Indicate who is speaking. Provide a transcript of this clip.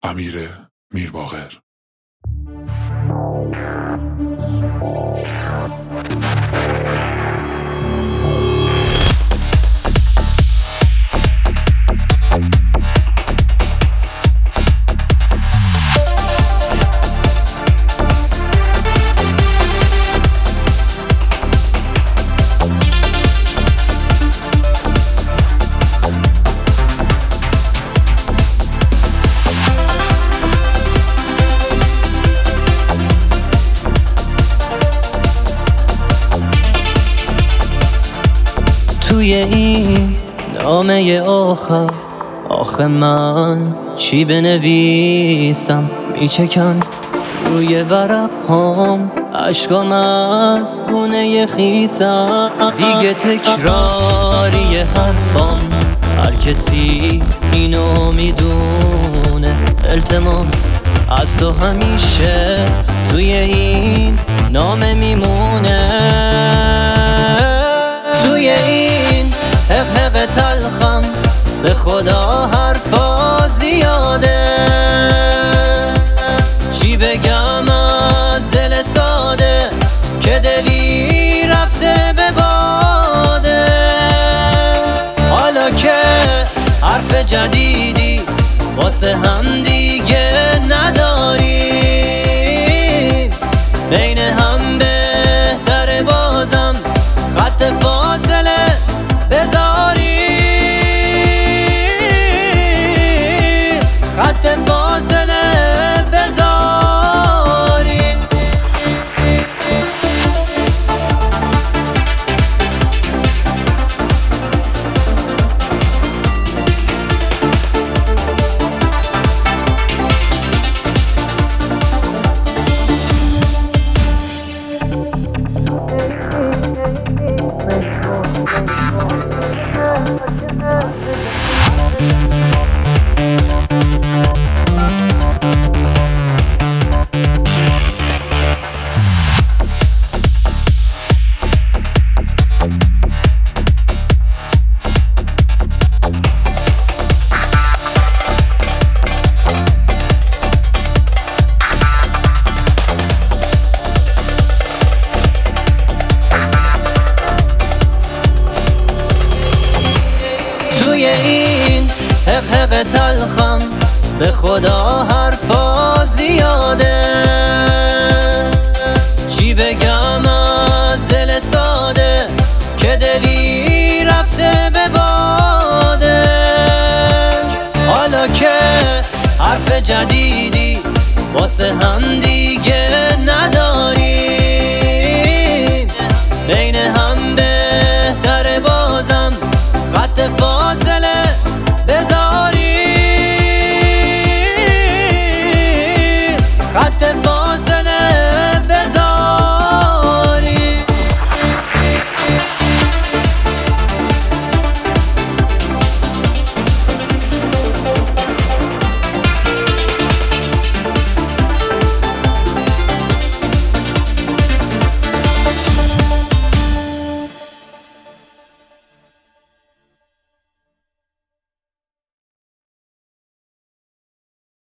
Speaker 1: امیر میرباقر.
Speaker 2: توی این نامه آخه من چی بنویسم؟ میچکم روی ورق هم اشکام از گونه خیسم. دیگه تکراری حرفام هر کسی اینو میدونه. التماس از تو همیشه توی این نامه میمونه. توی این حق تلخم به خدا حرفا زیاده. چی بگم از دل ساده که دلی رفته به باده. حالا که حرف جدیدی واسه هم دیگه نداریم، بین هم بهتره بازم خط فاصله بذاریم، خط فاصله بذاریم. توی این حق تلخم به خدا حرفا زیاده. چی بگم از دل ساده که دلی رفته به باده. حالا که حرف جدیدی واسه هم